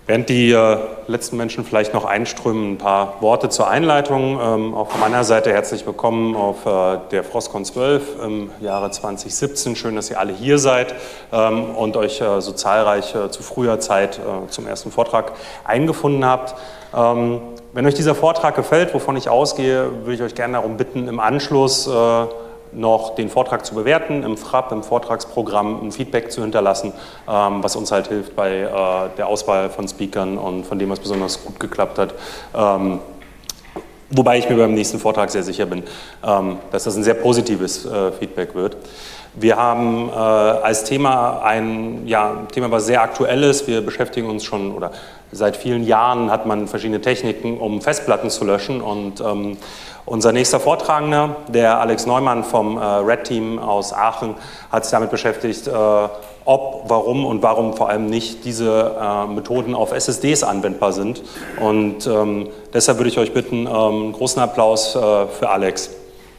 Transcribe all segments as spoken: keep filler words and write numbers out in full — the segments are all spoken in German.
Während die äh, letzten Menschen vielleicht noch einströmen, ein paar Worte zur Einleitung. Ähm, auch von meiner Seite herzlich willkommen auf äh, der Frostcon zwölf im Jahre zweitausendsiebzehn. Schön, dass ihr alle hier seid ähm, und euch äh, so zahlreich äh, zu früher Zeit äh, zum ersten Vortrag eingefunden habt. Ähm, wenn euch dieser Vortrag gefällt, wovon ich ausgehe, würde ich euch gerne darum bitten, im Anschluss äh, noch den Vortrag zu bewerten, im Frapp, im Vortragsprogramm ein Feedback zu hinterlassen, ähm, was uns halt hilft bei äh, der Auswahl von Speakern und von dem, was besonders gut geklappt hat. Ähm, wobei ich mir beim nächsten Vortrag sehr sicher bin, ähm, dass das ein sehr positives äh, Feedback wird. Wir haben äh, als Thema ein ja, Thema, was sehr aktuell ist. Wir beschäftigen uns schon, oder seit vielen Jahren hat man verschiedene Techniken, um Festplatten zu löschen. Und ähm, unser nächster Vortragender, der Alex Neumann vom äh, Red Team aus Aachen, hat sich damit beschäftigt, äh, ob, warum und warum vor allem nicht diese äh, Methoden auf S S Ds anwendbar sind. Und ähm, deshalb würde ich euch bitten, ähm, einen großen Applaus äh, für Alex.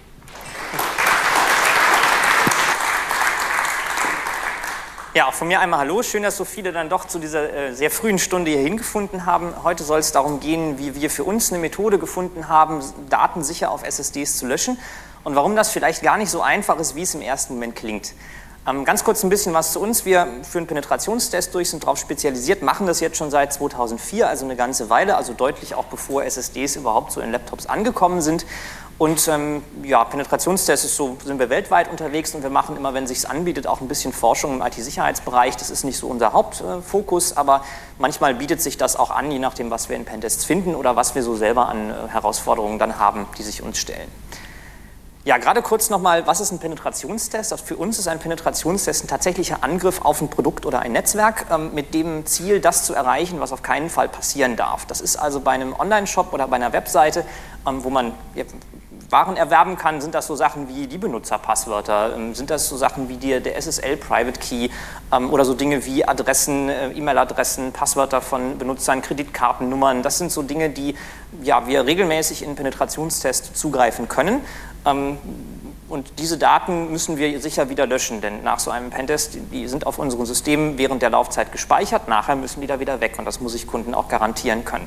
Ja, auch von mir einmal Hallo. Schön, dass so viele dann doch zu dieser äh, sehr frühen Stunde hier hingefunden haben. Heute soll es darum gehen, wie wir für uns eine Methode gefunden haben, Daten sicher auf S S Ds zu löschen und warum das vielleicht gar nicht so einfach ist, wie es im ersten Moment klingt. Ähm, ganz kurz ein bisschen was zu uns. Wir führen Penetrationstests durch, sind darauf spezialisiert, machen das jetzt schon seit zweitausendvier, also eine ganze Weile, also deutlich auch bevor S S Ds überhaupt so in Laptops angekommen sind. Und ähm, ja, Penetrationstests ist so, sind wir weltweit unterwegs und wir machen immer, wenn es sich anbietet, auch ein bisschen Forschung im I T-Sicherheitsbereich. Das ist nicht so unser Hauptfokus, äh, aber manchmal bietet sich das auch an, je nachdem, was wir in Pentests finden oder was wir so selber an äh, Herausforderungen dann haben, die sich uns stellen. Ja, gerade kurz nochmal, was ist ein Penetrationstest? Also für uns ist ein Penetrationstest ein tatsächlicher Angriff auf ein Produkt oder ein Netzwerk ähm, mit dem Ziel, das zu erreichen, was auf keinen Fall passieren darf. Das ist also bei einem Online-Shop oder bei einer Webseite, ähm, wo man ja, Waren erwerben kann, sind das so Sachen wie die Benutzerpasswörter, ähm, sind das so Sachen wie die, der S S L Private Key ähm, oder so Dinge wie Adressen, äh, E-Mail-Adressen, Passwörter von Benutzern, Kreditkartennummern. Das sind so Dinge, die ja, wir regelmäßig in Penetrationstests zugreifen können. Ähm, und diese Daten müssen wir sicher wieder löschen, denn nach so einem Pentest, die sind auf unseren Systemen während der Laufzeit gespeichert, nachher müssen die da wieder weg und das muss ich Kunden auch garantieren können.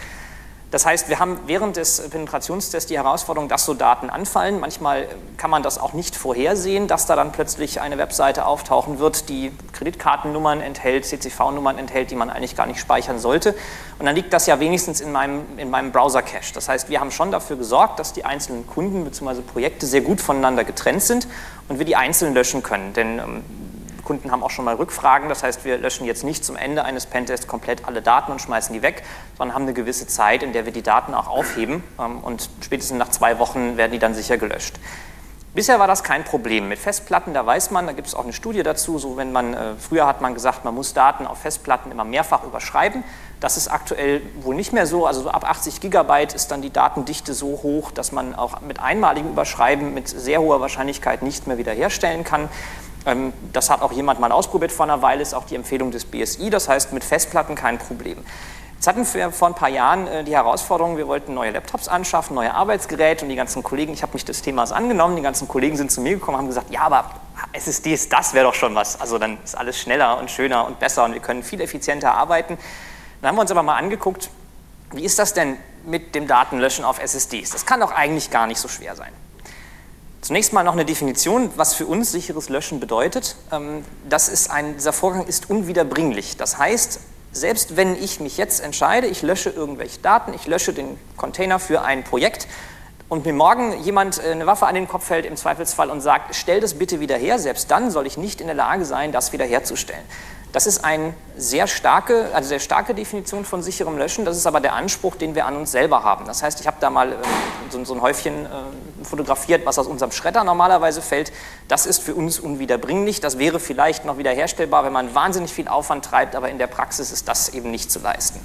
Das heißt, wir haben während des Penetrationstests die Herausforderung, dass so Daten anfallen. Manchmal kann man das auch nicht vorhersehen, dass da dann plötzlich eine Webseite auftauchen wird, die Kreditkartennummern enthält, C C V-Nummern enthält, die man eigentlich gar nicht speichern sollte. Und dann liegt das ja wenigstens in meinem, in meinem Browser-Cache. Das heißt, wir haben schon dafür gesorgt, dass die einzelnen Kunden bzw. Projekte sehr gut voneinander getrennt sind und wir die einzeln löschen können. Denn ähm, Kunden haben auch schon mal Rückfragen, das heißt, wir löschen jetzt nicht zum Ende eines Pentests komplett alle Daten und schmeißen die weg, sondern haben eine gewisse Zeit, in der wir die Daten auch aufheben und spätestens nach zwei Wochen werden die dann sicher gelöscht. Bisher war das kein Problem. Mit Festplatten, da weiß man, da gibt es auch eine Studie dazu, so wenn man, äh, früher hat man gesagt, man muss Daten auf Festplatten immer mehrfach überschreiben. Das ist aktuell wohl nicht mehr so, also so ab achtzig Gigabyte ist dann die Datendichte so hoch, dass man auch mit einmaligem Überschreiben mit sehr hoher Wahrscheinlichkeit nicht mehr wiederherstellen kann. Das hat auch jemand mal ausprobiert vor einer Weile, ist auch die Empfehlung des B S I, das heißt mit Festplatten kein Problem. Jetzt hatten wir vor ein paar Jahren die Herausforderung, wir wollten neue Laptops anschaffen, neue Arbeitsgeräte und die ganzen Kollegen, ich habe mich des Themas angenommen, die ganzen Kollegen sind zu mir gekommen und haben gesagt, ja, aber S S Ds, das wäre doch schon was, also dann ist alles schneller und schöner und besser und wir können viel effizienter arbeiten. Dann haben wir uns aber mal angeguckt, wie ist das denn mit dem Datenlöschen auf S S Ds? Das kann doch eigentlich gar nicht so schwer sein. Zunächst mal noch eine Definition, was für uns sicheres Löschen bedeutet. Das ist ein, dieser Vorgang ist unwiederbringlich. Das heißt, selbst wenn ich mich jetzt entscheide, ich lösche irgendwelche Daten, ich lösche den Container für ein Projekt und mir morgen jemand eine Waffe an den Kopf hält im Zweifelsfall und sagt, stell das bitte wieder her, selbst dann soll ich nicht in der Lage sein, das wiederherzustellen. Das ist eine sehr starke, also sehr starke Definition von sicherem Löschen. Das ist aber der Anspruch, den wir an uns selber haben. Das heißt, ich habe da mal äh, so, so ein Häufchen äh, fotografiert, was aus unserem Schredder normalerweise fällt. Das ist für uns unwiederbringlich. Das wäre vielleicht noch wiederherstellbar, wenn man wahnsinnig viel Aufwand treibt, aber in der Praxis ist das eben nicht zu leisten.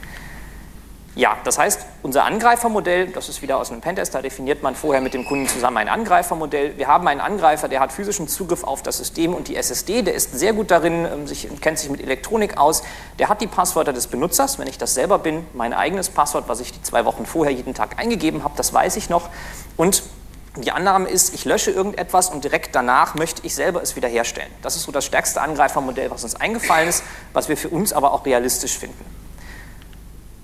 Ja, das heißt, unser Angreifermodell, das ist wieder aus einem Pentest, da definiert man vorher mit dem Kunden zusammen ein Angreifermodell. Wir haben einen Angreifer, der hat physischen Zugriff auf das System und die S S D, der ist sehr gut darin, sich, kennt sich mit Elektronik aus, der hat die Passwörter des Benutzers, wenn ich das selber bin, mein eigenes Passwort, was ich die zwei Wochen vorher jeden Tag eingegeben habe, das weiß ich noch. Und die Annahme ist, ich lösche irgendetwas und direkt danach möchte ich selber es wiederherstellen. Das ist so das stärkste Angreifermodell, was uns eingefallen ist, was wir für uns aber auch realistisch finden.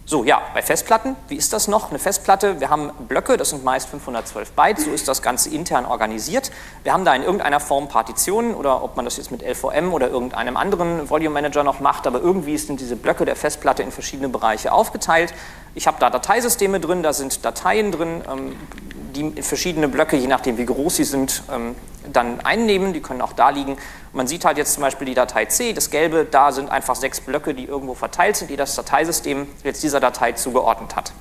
So, ja, bei Festplatten, wie ist das noch? Eine Festplatte, wir haben Blöcke, das sind meist fünfhundertzwölf Byte, so ist das Ganze intern organisiert. Wir haben da in irgendeiner Form Partitionen oder ob man das jetzt mit L V M oder irgendeinem anderen Volume Manager noch macht, aber irgendwie sind diese Blöcke der Festplatte in verschiedene Bereiche aufgeteilt. Ich habe da Dateisysteme drin, da sind Dateien drin, die verschiedene Blöcke, je nachdem wie groß sie sind, dann einnehmen, die können auch da liegen. Man sieht halt jetzt zum Beispiel die Datei C, das Gelbe, da sind einfach sechs Blöcke, die irgendwo verteilt sind, die das Dateisystem jetzt dieser Datei zugeordnet hat.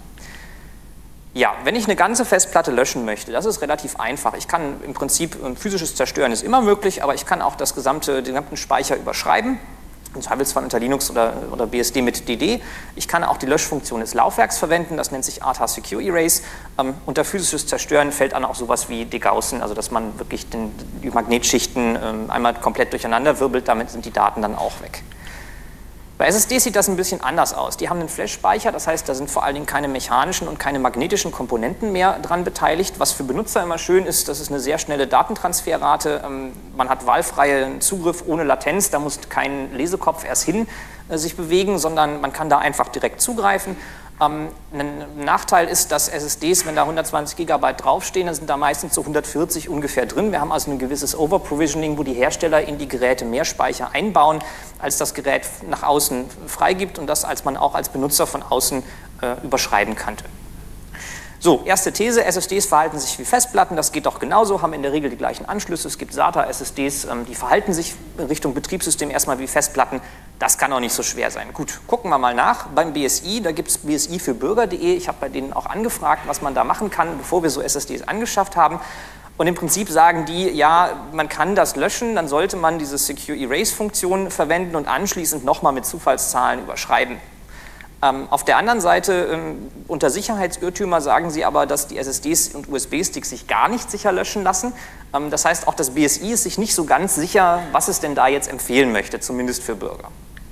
Ja, wenn ich eine ganze Festplatte löschen möchte, das ist relativ einfach. Ich kann im Prinzip, physisches Zerstören ist immer möglich, aber ich kann auch das gesamte, den gesamten Speicher überschreiben. Im Zweifelsfall unter Linux oder, oder B S D mit D D. Ich kann auch die Löschfunktion des Laufwerks verwenden, das nennt sich A T A Secure Erase. Ähm, unter physisches Zerstören fällt dann auch sowas wie Degaussen, also dass man wirklich den, die Magnetschichten ähm, einmal komplett durcheinander wirbelt, damit sind die Daten dann auch weg. Bei S S Ds sieht das ein bisschen anders aus. Die haben einen Flash-Speicher, das heißt, da sind vor allen Dingen keine mechanischen und keine magnetischen Komponenten mehr dran beteiligt. Was für Benutzer immer schön ist, das ist eine sehr schnelle Datentransferrate. Man hat wahlfreien Zugriff ohne Latenz, da muss kein Lesekopf erst hin äh, sich bewegen, sondern man kann da einfach direkt zugreifen. Ähm, ein Nachteil ist, dass S S Ds, wenn da hundertzwanzig Gigabyte draufstehen, dann sind da meistens so hundertvierzig ungefähr drin. Wir haben also ein gewisses Overprovisioning, wo die Hersteller in die Geräte mehr Speicher einbauen, als das Gerät nach außen freigibt und das als man auch als Benutzer von außen äh, überschreiben kann. So, erste These, S S Ds verhalten sich wie Festplatten, das geht doch genauso, haben in der Regel die gleichen Anschlüsse. Es gibt SATA-S S Ds, ähm, die verhalten sich in Richtung Betriebssystem erstmal wie Festplatten. Das kann auch nicht so schwer sein. Gut, gucken wir mal nach. Beim B S I, da gibt es B S I für Bürger punkt de. Ich habe bei denen auch angefragt, was man da machen kann, bevor wir so S S Ds angeschafft haben. Und im Prinzip sagen die, ja, man kann das löschen, dann sollte man diese Secure Erase-Funktion verwenden und anschließend nochmal mit Zufallszahlen überschreiben. Ähm, auf der anderen Seite, ähm, unter Sicherheitsirrtümer sagen sie aber, dass die S S Ds und U S B-Sticks sich gar nicht sicher löschen lassen. Ähm, das heißt, auch das B S I ist sich nicht so ganz sicher, was es denn da jetzt empfehlen möchte, zumindest für Bürger.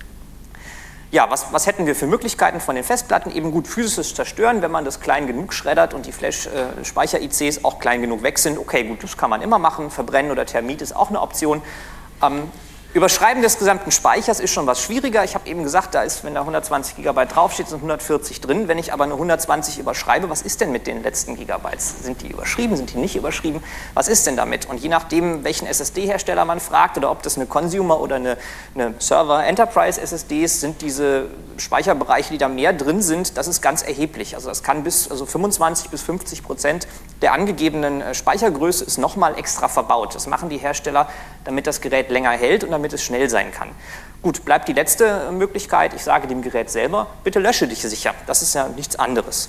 Ja, was, was hätten wir für Möglichkeiten von den Festplatten? Eben gut physisches Zerstören, wenn man das klein genug schreddert und die Flash-Speicher-I Cs auch klein genug weg sind. Okay, gut, das kann man immer machen. Verbrennen oder Thermit ist auch eine Option. Ähm, Überschreiben des gesamten Speichers ist schon was schwieriger. Ich habe eben gesagt, da ist, wenn da hundertzwanzig Gigabyte draufsteht, sind hundertvierzig drin. Wenn ich aber eine hundertzwanzig überschreibe, was ist denn mit den letzten Gigabytes? Sind die überschrieben, sind die nicht überschrieben? Was ist denn damit? Und je nachdem, welchen S S D-Hersteller man fragt oder ob das eine Consumer- oder eine, eine Server-Enterprise-S S Ds sind, diese Speicherbereiche, die da mehr drin sind, das ist ganz erheblich. Also das kann bis also fünfundzwanzig bis fünfzig Prozent der angegebenen Speichergröße ist nochmal extra verbaut. Das machen die Hersteller, damit das Gerät länger hält und damit es schnell sein kann. Gut, bleibt die letzte Möglichkeit. Ich sage dem Gerät selber, bitte lösche dich sicher. Das ist ja nichts anderes.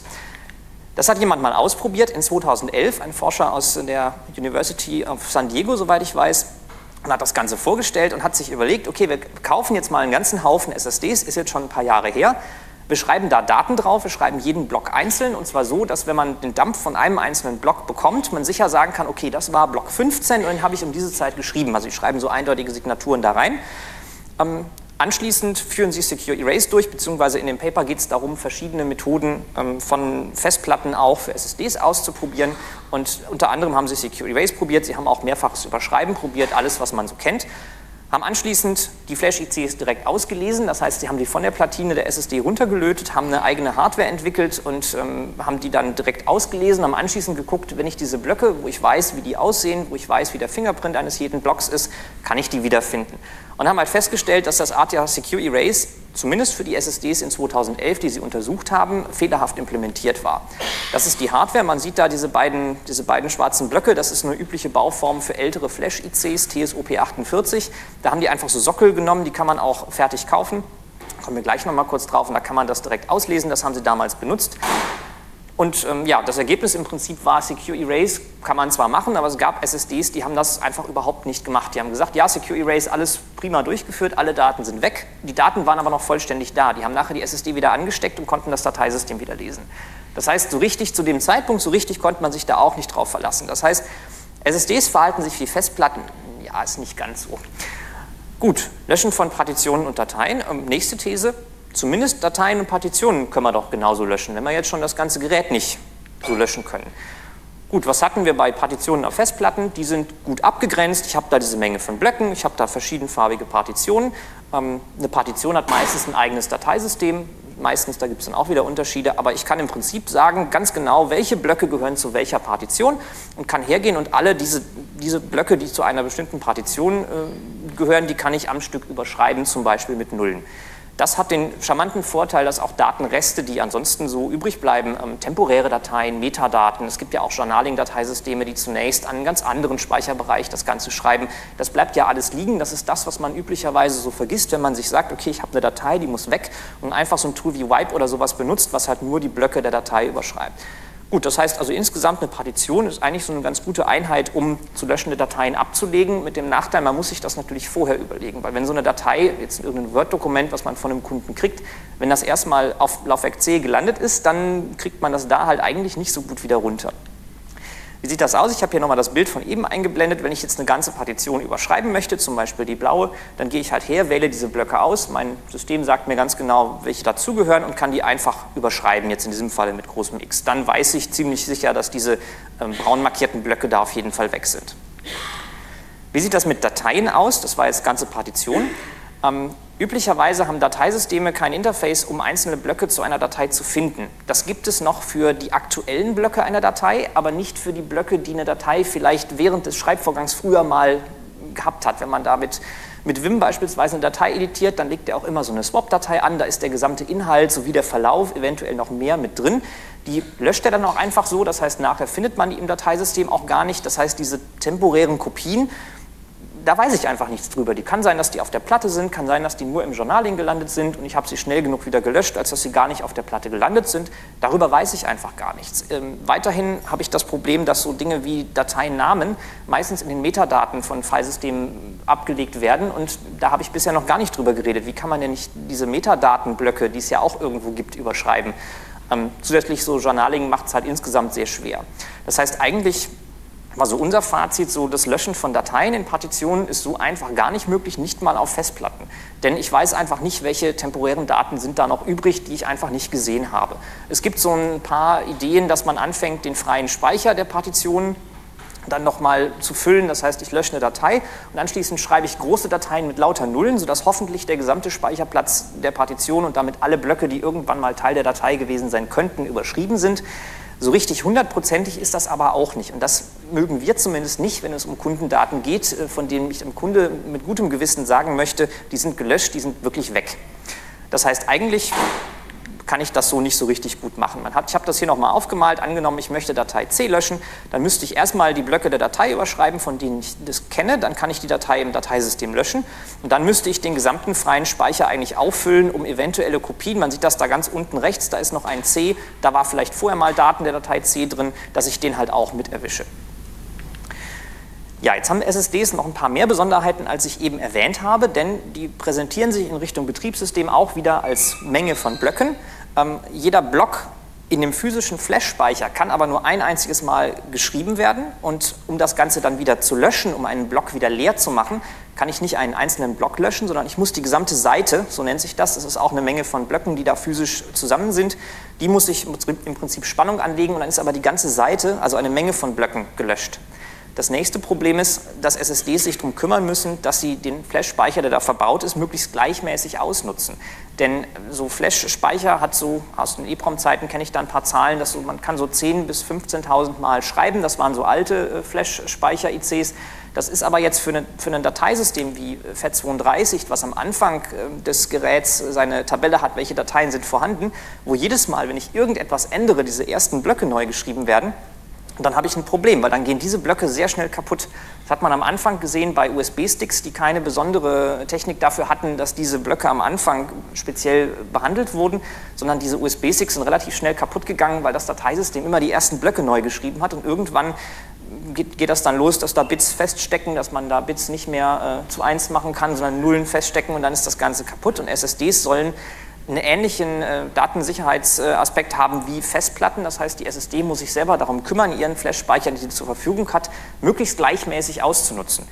Das hat jemand mal ausprobiert in zweitausendelf, ein Forscher aus der University of San Diego, soweit ich weiß, und hat das Ganze vorgestellt und hat sich überlegt, okay, wir kaufen jetzt mal einen ganzen Haufen S S Ds, ist jetzt schon ein paar Jahre her. Wir schreiben da Daten drauf, wir schreiben jeden Block einzeln und zwar so, dass wenn man den Dump von einem einzelnen Block bekommt, man sicher sagen kann, okay, das war Block fünfzehn und den habe ich um diese Zeit geschrieben. Also ich schreibe so eindeutige Signaturen da rein. Ähm, anschließend führen Sie Secure Erase durch, beziehungsweise in dem Paper geht es darum, verschiedene Methoden ähm, von Festplatten auch für S S Ds auszuprobieren und unter anderem haben Sie Secure Erase probiert, Sie haben auch mehrfaches Überschreiben probiert, alles, was man so kennt. Haben anschließend die Flash-I Cs direkt ausgelesen, das heißt, sie haben die von der Platine der S S D runtergelötet, haben eine eigene Hardware entwickelt und ähm, haben die dann direkt ausgelesen, haben anschließend geguckt, wenn ich diese Blöcke, wo ich weiß, wie die aussehen, wo ich weiß, wie der Fingerprint eines jeden Blocks ist, kann ich die wiederfinden. Und haben halt festgestellt, dass das A T A Secure Erase, zumindest für die S S Ds in zweitausendelf, die sie untersucht haben, fehlerhaft implementiert war. Das ist die Hardware, man sieht da diese beiden, diese beiden schwarzen Blöcke, das ist eine übliche Bauform für ältere Flash-I Cs, T S O P achtundvierzig. Da haben die einfach so Sockel genommen, die kann man auch fertig kaufen. Da kommen wir gleich noch mal kurz drauf und da kann man das direkt auslesen, das haben sie damals benutzt. Und ähm, ja, das Ergebnis im Prinzip war, Secure Erase kann man zwar machen, aber es gab S S Ds, die haben das einfach überhaupt nicht gemacht. Die haben gesagt, ja, Secure Erase, alles prima durchgeführt, alle Daten sind weg. Die Daten waren aber noch vollständig da. Die haben nachher die S S D wieder angesteckt und konnten das Dateisystem wieder lesen. Das heißt, so richtig zu dem Zeitpunkt, so richtig konnte man sich da auch nicht drauf verlassen. Das heißt, S S Ds verhalten sich wie Festplatten. Ja, ist nicht ganz so. Gut, Löschen von Partitionen und Dateien. Ähm, nächste These. Zumindest Dateien und Partitionen können wir doch genauso löschen, wenn wir jetzt schon das ganze Gerät nicht so löschen können. Gut, was hatten wir bei Partitionen auf Festplatten? Die sind gut abgegrenzt. Ich habe da diese Menge von Blöcken, ich habe da verschiedenfarbige Partitionen. Ähm, eine Partition hat meistens ein eigenes Dateisystem. Meistens, da gibt es dann auch wieder Unterschiede, aber ich kann im Prinzip sagen, ganz genau, welche Blöcke gehören zu welcher Partition und kann hergehen und alle diese, diese Blöcke, die zu einer bestimmten Partition äh, gehören, die kann ich am Stück überschreiben, zum Beispiel mit Nullen. Das hat den charmanten Vorteil, dass auch Datenreste, die ansonsten so übrig bleiben, ähm, temporäre Dateien, Metadaten, es gibt ja auch Journaling-Dateisysteme, die zunächst an einen ganz anderen Speicherbereich das Ganze schreiben. Das bleibt ja alles liegen. Das ist das, was man üblicherweise so vergisst, wenn man sich sagt, okay, ich habe eine Datei, die muss weg und einfach so ein Tool wie Wipe oder sowas benutzt, was halt nur die Blöcke der Datei überschreibt. Gut, das heißt also insgesamt eine Partition ist eigentlich so eine ganz gute Einheit, um zu löschende Dateien abzulegen. Mit dem Nachteil, man muss sich das natürlich vorher überlegen, weil wenn so eine Datei, jetzt irgendein Word-Dokument, was man von einem Kunden kriegt, wenn das erstmal auf Laufwerk C gelandet ist, dann kriegt man das da halt eigentlich nicht so gut wieder runter. Wie sieht das aus? Ich habe hier nochmal das Bild von eben eingeblendet. Wenn ich jetzt eine ganze Partition überschreiben möchte, zum Beispiel die blaue, dann gehe ich halt her, wähle diese Blöcke aus. Mein System sagt mir ganz genau, welche dazugehören und kann die einfach überschreiben, jetzt in diesem Fall mit großem X. Dann weiß ich ziemlich sicher, dass diese ähm, braun markierten Blöcke da auf jeden Fall weg sind. Wie sieht das mit Dateien aus? Das war jetzt ganze Partition. Ähm, üblicherweise haben Dateisysteme kein Interface, um einzelne Blöcke zu einer Datei zu finden. Das gibt es noch für die aktuellen Blöcke einer Datei, aber nicht für die Blöcke, die eine Datei vielleicht während des Schreibvorgangs früher mal gehabt hat. Wenn man damit mit Vim beispielsweise eine Datei editiert, dann legt er auch immer so eine Swap-Datei an, da ist der gesamte Inhalt sowie der Verlauf, eventuell noch mehr mit drin. Die löscht er dann auch einfach so, das heißt, nachher findet man die im Dateisystem auch gar nicht. Das heißt, diese temporären Kopien, da weiß ich einfach nichts drüber. Die kann sein, dass die auf der Platte sind, kann sein, dass die nur im Journaling gelandet sind und ich habe sie schnell genug wieder gelöscht, als dass sie gar nicht auf der Platte gelandet sind. Darüber weiß ich einfach gar nichts. Ähm, weiterhin habe ich das Problem, dass so Dinge wie Dateinamen meistens in den Metadaten von Filesystemen abgelegt werden und da habe ich bisher noch gar nicht drüber geredet. Wie kann man denn nicht diese Metadatenblöcke, die es ja auch irgendwo gibt, überschreiben? Ähm, zusätzlich so Journaling macht es halt insgesamt sehr schwer. Das heißt eigentlich, also unser Fazit, so das Löschen von Dateien in Partitionen ist so einfach gar nicht möglich, nicht mal auf Festplatten. Denn ich weiß einfach nicht, welche temporären Daten sind da noch übrig, die ich einfach nicht gesehen habe. Es gibt so ein paar Ideen, dass man anfängt, den freien Speicher der Partitionen dann nochmal zu füllen. Das heißt, ich lösche eine Datei und anschließend schreibe ich große Dateien mit lauter Nullen, sodass hoffentlich der gesamte Speicherplatz der Partition und damit alle Blöcke, die irgendwann mal Teil der Datei gewesen sein könnten, überschrieben sind. So richtig hundertprozentig ist das aber auch nicht. Und das mögen wir zumindest nicht, wenn es um Kundendaten geht, von denen ich dem Kunde mit gutem Gewissen sagen möchte, die sind gelöscht, die sind wirklich weg. Das heißt, eigentlich kann ich das so nicht so richtig gut machen. Man hat, ich habe das hier nochmal aufgemalt. Angenommen, ich möchte Datei C löschen, dann müsste ich erstmal die Blöcke der Datei überschreiben, von denen ich das kenne. Dann kann ich die Datei im Dateisystem löschen. Und dann müsste ich den gesamten freien Speicher eigentlich auffüllen, um eventuelle Kopien, man sieht das da ganz unten rechts, da ist noch ein C, da war vielleicht vorher mal Daten der Datei C drin, dass ich den halt auch mit erwische. Ja, jetzt haben S S Ds noch ein paar mehr Besonderheiten, als ich eben erwähnt habe, denn die präsentieren sich in Richtung Betriebssystem auch wieder als Menge von Blöcken. Ähm, jeder Block in dem physischen Flash-Speicher kann aber nur ein einziges Mal geschrieben werden und um das Ganze dann wieder zu löschen, um einen Block wieder leer zu machen, kann ich nicht einen einzelnen Block löschen, sondern ich muss die gesamte Seite, so nennt sich das, das ist auch eine Menge von Blöcken, die da physisch zusammen sind, die muss ich im Prinzip Spannung anlegen und dann ist aber die ganze Seite, also eine Menge von Blöcken, gelöscht. Das nächste Problem ist, dass S S Ds sich darum kümmern müssen, dass sie den Flash-Speicher, der da verbaut ist, möglichst gleichmäßig ausnutzen. Denn so Flash-Speicher hat so, aus den EEPROM-Zeiten kenne ich da ein paar Zahlen, dass so, man kann so zehntausend bis fünfzehntausend Mal schreiben. Das waren so alte äh, Flash-Speicher-I Cs. Das ist aber jetzt für, eine, für ein Dateisystem wie FAT32, was am Anfang äh, des Geräts seine Tabelle hat, welche Dateien sind vorhanden, wo jedes Mal, wenn ich irgendetwas ändere, diese ersten Blöcke neu geschrieben werden. Und dann habe ich ein Problem, weil dann gehen diese Blöcke sehr schnell kaputt. Das hat man am Anfang gesehen bei U S B-Sticks, die keine besondere Technik dafür hatten, dass diese Blöcke am Anfang speziell behandelt wurden, sondern diese U S B-Sticks sind relativ schnell kaputt gegangen, weil das Dateisystem immer die ersten Blöcke neu geschrieben hat und irgendwann geht, geht das dann los, dass da Bits feststecken, dass man da Bits nicht mehr äh, zu eins machen kann, sondern Nullen feststecken und dann ist das Ganze kaputt und S S Ds sollen einen ähnlichen äh, Datensicherheitsaspekt haben wie Festplatten. Das heißt, die S S D muss sich selber darum kümmern, ihren Flash-Speicher, den sie zur Verfügung hat, möglichst gleichmäßig auszunutzen.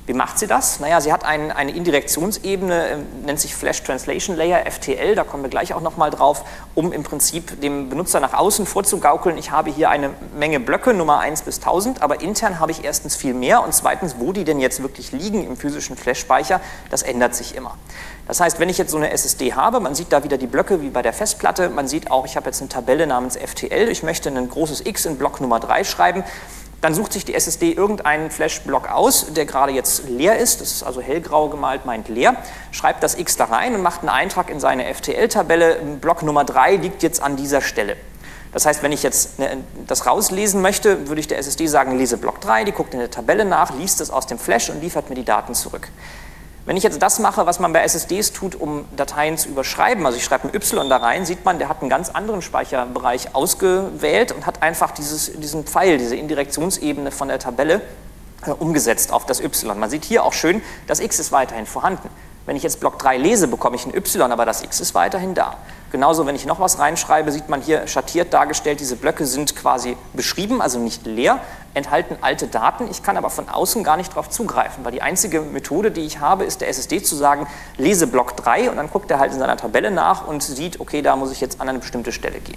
Wie macht sie das? Naja, sie hat ein, eine Indirektionsebene, äh, nennt sich Flash Translation Layer, F T L, da kommen wir gleich auch nochmal drauf, um im Prinzip dem Benutzer nach außen vorzugaukeln, ich habe hier eine Menge Blöcke, Nummer eins bis tausend, aber intern habe ich erstens viel mehr und zweitens, wo die denn jetzt wirklich liegen im physischen Flash-Speicher, das ändert sich immer. Das heißt, wenn ich jetzt so eine S S D habe, man sieht da wieder die Blöcke wie bei der Festplatte, man sieht auch, ich habe jetzt eine Tabelle namens F T L, ich möchte ein großes X in Block Nummer drei schreiben, dann sucht sich die S S D irgendeinen Flash-Block aus, der gerade jetzt leer ist, das ist also hellgrau gemalt, meint leer, schreibt das X da rein und macht einen Eintrag in seine F T L-Tabelle, Block Nummer drei liegt jetzt an dieser Stelle. Das heißt, wenn ich jetzt das rauslesen möchte, würde ich der S S D sagen, lese Block drei, die guckt in der Tabelle nach, liest es aus dem Flash und liefert mir die Daten zurück. Wenn ich jetzt das mache, was man bei S S Ds tut, um Dateien zu überschreiben, also ich schreibe ein Y da rein, sieht man, der hat einen ganz anderen Speicherbereich ausgewählt und hat einfach dieses, diesen Pfeil, diese Indirektionsebene von der Tabelle äh, umgesetzt auf das Y. Man sieht hier auch schön, das X ist weiterhin vorhanden. Wenn ich jetzt Block drei lese, bekomme ich ein Y, aber das X ist weiterhin da. Genauso, wenn ich noch was reinschreibe, sieht man hier schattiert dargestellt, diese Blöcke sind quasi beschrieben, also nicht leer, enthalten alte Daten. Ich kann aber von außen gar nicht darauf zugreifen, weil die einzige Methode, die ich habe, ist der S S D zu sagen, lese Block drei und dann guckt er halt in seiner Tabelle nach und sieht, okay, da muss ich jetzt an eine bestimmte Stelle gehen.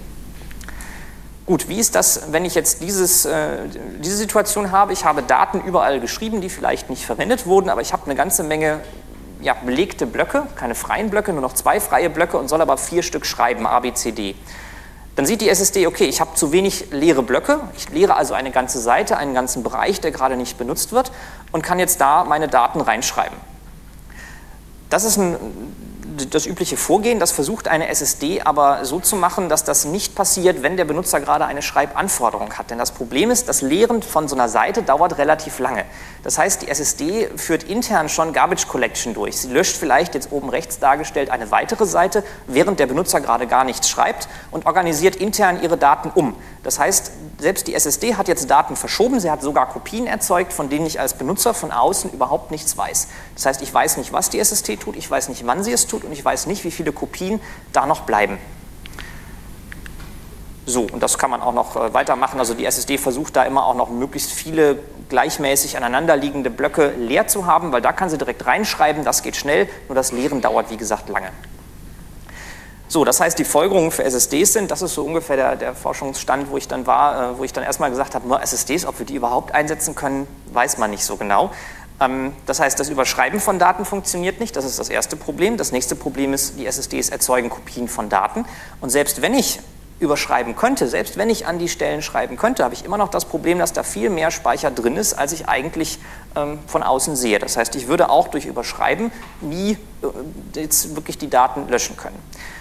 Gut, wie ist das, wenn ich jetzt dieses, äh, diese Situation habe? Ich habe Daten überall geschrieben, die vielleicht nicht verwendet wurden, aber ich habe eine ganze Menge ja, belegte Blöcke, keine freien Blöcke, nur noch zwei freie Blöcke und soll aber vier Stück schreiben, A, B, C, D. Dann sieht die S S D, okay, ich habe zu wenig leere Blöcke, ich leere also eine ganze Seite, einen ganzen Bereich, der gerade nicht benutzt wird und kann jetzt da meine Daten reinschreiben. Das ist ein, das übliche Vorgehen, das versucht eine S S D aber so zu machen, dass das nicht passiert, wenn der Benutzer gerade eine Schreibanforderung hat. Denn das Problem ist, das Leeren von so einer Seite dauert relativ lange. Das heißt, die S S D führt intern schon Garbage Collection durch. Sie löscht vielleicht jetzt oben rechts dargestellt eine weitere Seite, während der Benutzer gerade gar nichts schreibt und organisiert intern ihre Daten um. Das heißt, selbst die S S D hat jetzt Daten verschoben, sie hat sogar Kopien erzeugt, von denen ich als Benutzer von außen überhaupt nichts weiß. Das heißt, ich weiß nicht, was die S S D tut, ich weiß nicht, wann sie es tut und ich weiß nicht, wie viele Kopien da noch bleiben. So, und das kann man auch noch äh, weitermachen. Also die S S D versucht da immer auch noch möglichst viele gleichmäßig aneinanderliegende Blöcke leer zu haben, weil da kann sie direkt reinschreiben, das geht schnell, nur das Leeren dauert, wie gesagt, lange. So, das heißt, die Folgerungen für S S Ds sind, das ist so ungefähr der, der Forschungsstand, wo ich dann war, äh, wo ich dann erstmal gesagt habe, nur S S Ds, ob wir die überhaupt einsetzen können, weiß man nicht so genau. Ähm, das heißt, das Überschreiben von Daten funktioniert nicht, das ist das erste Problem. Das nächste Problem ist, die S S Ds erzeugen Kopien von Daten und selbst wenn ich überschreiben könnte, selbst wenn ich an die Stellen schreiben könnte, habe ich immer noch das Problem, dass da viel mehr Speicher drin ist, als ich eigentlich ähm, von außen sehe. Das heißt, ich würde auch durch Überschreiben nie äh, jetzt wirklich die Daten löschen können.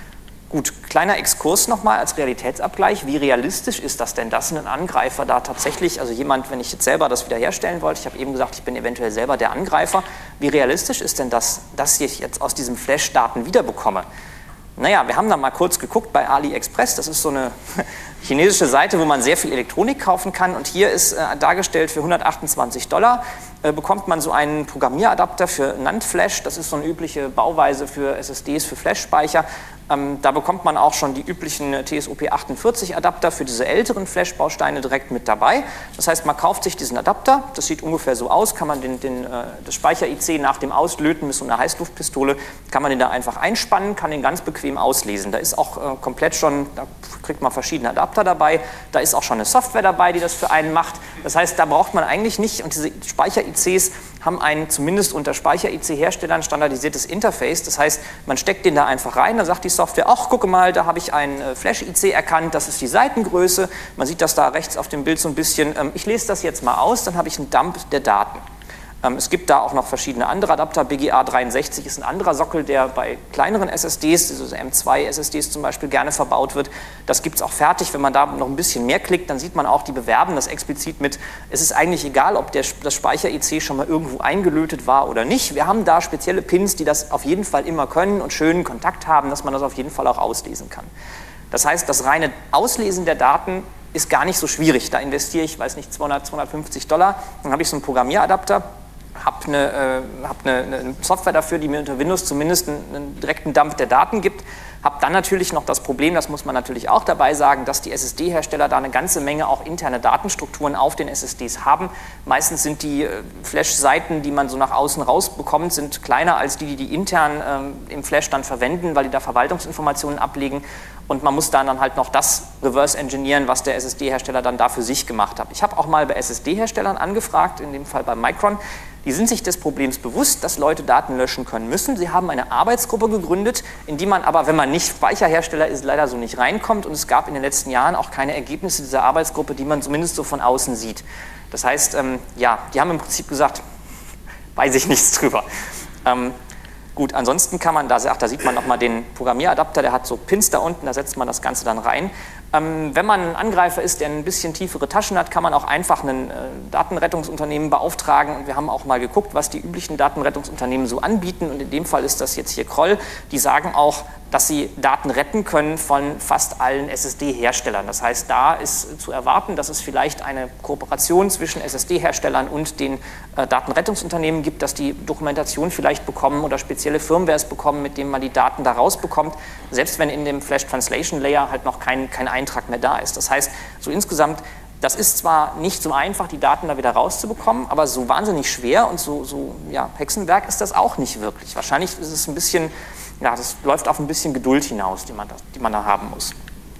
Gut, kleiner Exkurs nochmal als Realitätsabgleich. Wie realistisch ist das denn, dass ein Angreifer da tatsächlich, also jemand, wenn ich jetzt selber das wiederherstellen wollte, ich habe eben gesagt, ich bin eventuell selber der Angreifer, wie realistisch ist denn das, dass ich jetzt aus diesem Flash Daten wiederbekomme? Naja, wir haben da mal kurz geguckt bei AliExpress, das ist so eine chinesische Seite, wo man sehr viel Elektronik kaufen kann und hier ist äh, dargestellt für hundertachtundzwanzig Dollar äh, bekommt man so einen Programmieradapter für NAND Flash, das ist so eine übliche Bauweise für S S Ds, für Flash-Speicher. Ähm, da bekommt man auch schon die üblichen T S O P achtundvierzig Adapter für diese älteren Flash-Bausteine direkt mit dabei. Das heißt, man kauft sich diesen Adapter, das sieht ungefähr so aus, kann man den, den, äh, das Speicher-I C nach dem Auslöten mit so einer Heißluftpistole, kann man den da einfach einspannen, kann den ganz bequem auslesen. Da ist auch äh, komplett schon, da kriegt man verschiedene Adapter dabei, da ist auch schon eine Software dabei, die das für einen macht. Das heißt, da braucht man eigentlich nicht, und diese Speicher-I Cs haben ein, zumindest unter Speicher-I C-Herstellern, standardisiertes Interface. Das heißt, man steckt den da einfach rein, dann sagt die Software, ach, gucke mal, da habe ich einen Flash-I C erkannt, das ist die Seitengröße. Man sieht das da rechts auf dem Bild so ein bisschen. Ich lese das jetzt mal aus, dann habe ich einen Dump der Daten. Es gibt da auch noch verschiedene andere Adapter. B G A dreiundsechzig ist ein anderer Sockel, der bei kleineren S S Ds, also M zwei S S Ds zum Beispiel, gerne verbaut wird. Das gibt es auch fertig. Wenn man da noch ein bisschen mehr klickt, dann sieht man auch, die bewerben das explizit mit, es ist eigentlich egal, ob der, das Speicher-I C schon mal irgendwo eingelötet war oder nicht. Wir haben da spezielle Pins, die das auf jeden Fall immer können und schönen Kontakt haben, dass man das auf jeden Fall auch auslesen kann. Das heißt, das reine Auslesen der Daten ist gar nicht so schwierig. Da investiere ich, weiß nicht, zweihundert, zweihundertfünfzig Dollar, dann habe ich so einen Programmieradapter. habe eine, äh, hab eine, eine Software dafür, die mir unter Windows zumindest einen, einen direkten Dump der Daten gibt. Habe dann natürlich noch das Problem, das muss man natürlich auch dabei sagen, dass die S S D-Hersteller da eine ganze Menge auch interne Datenstrukturen auf den S S Ds haben. Meistens sind die äh, Flash-Seiten, die man so nach außen raus bekommt, sind kleiner als die, die die intern ähm, im Flash dann verwenden, weil die da Verwaltungsinformationen ablegen. Und man muss dann halt noch das reverse engineeren, was der S S D-Hersteller dann da für sich gemacht hat. Ich habe auch mal bei S S D-Herstellern angefragt, in dem Fall bei Micron. Die sind sich des Problems bewusst, dass Leute Daten löschen können müssen. Sie haben eine Arbeitsgruppe gegründet, in die man aber, wenn man nicht Speicherhersteller ist, leider so nicht reinkommt. Und es gab in den letzten Jahren auch keine Ergebnisse dieser Arbeitsgruppe, die man zumindest so von außen sieht. Das heißt, ähm, ja, die haben im Prinzip gesagt, weiß ich nichts drüber. Ähm, Gut, ansonsten kann man, da, ach, da sieht man nochmal den Programmieradapter, der hat so Pins da unten, da setzt man das Ganze dann rein. Ähm, wenn man ein Angreifer ist, der ein bisschen tiefere Taschen hat, kann man auch einfach ein äh, Datenrettungsunternehmen beauftragen. Und wir haben auch mal geguckt, was die üblichen Datenrettungsunternehmen so anbieten. Und in dem Fall ist das jetzt hier Kroll. Die sagen auch, dass sie Daten retten können von fast allen S S D-Herstellern. Das heißt, da ist zu erwarten, dass es vielleicht eine Kooperation zwischen S S D-Herstellern und den äh, Datenrettungsunternehmen gibt, dass die Dokumentation vielleicht bekommen oder spezielle Firmwares bekommen, mit denen man die Daten da rausbekommt, selbst wenn in dem Flash Translation Layer halt noch kein, kein Eintrag mehr da ist. Das heißt, so insgesamt, das ist zwar nicht so einfach, die Daten da wieder rauszubekommen, aber so wahnsinnig schwer und so, so ja, Hexenwerk ist das auch nicht wirklich. Wahrscheinlich ist es ein bisschen, ja, das läuft auf ein bisschen Geduld hinaus, die man da, die man da haben muss.